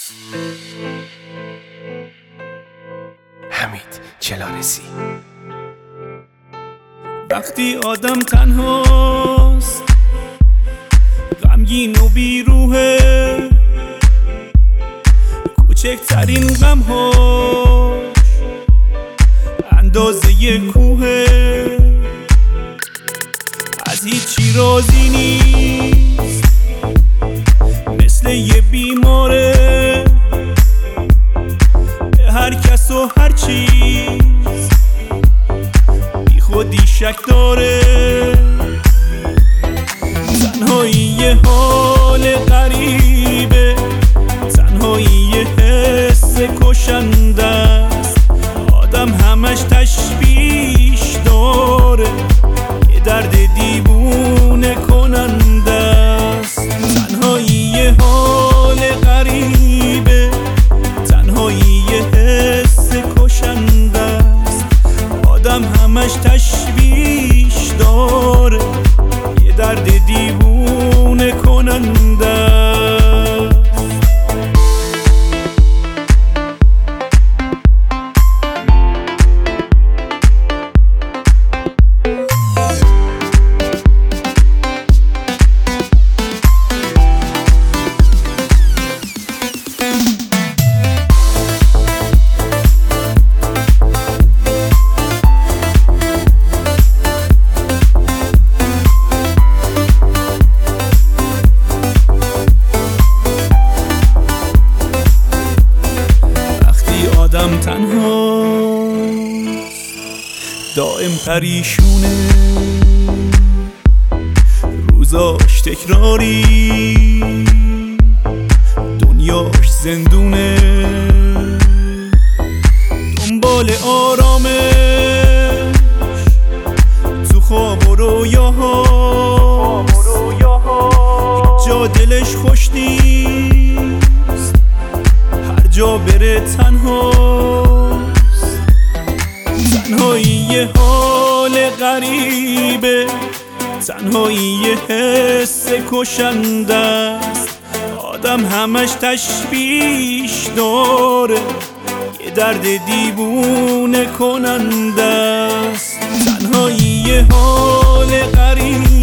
حمید چلارسی. وقتی آدم تنهاست، غمگین و بیروحه، کوچکترین غم‌هاش اندازه کوهه، از هیچی راضی نیست، مثل یه بیماره، به هر کس و هر چیز بی خودی شک داره. تنهایی یه حال غریبه، تنهایی یه حس کشنده است، آدم همش تشویش داره، یه درد دیوونه کننده است. تنهایی یه حال غریبه، تنهایی یه حس کشنده است، آدم همش تشویش داره، یه درد دیوونه کننده است. آدم تنهاست، دائم پریشونه، روزاش تکراری، دنیاش زندونه، دنبال آرامش تو خواب و رویاهاست، جا دلش خوش نیست، هر جا بره تنهاست. تنهایی یه حال غریبه، تنهایی یه حس کشنده است، آدم همش تشویش داره، یه درد دیوونه کننده است. تنهایی یه حال غریبه،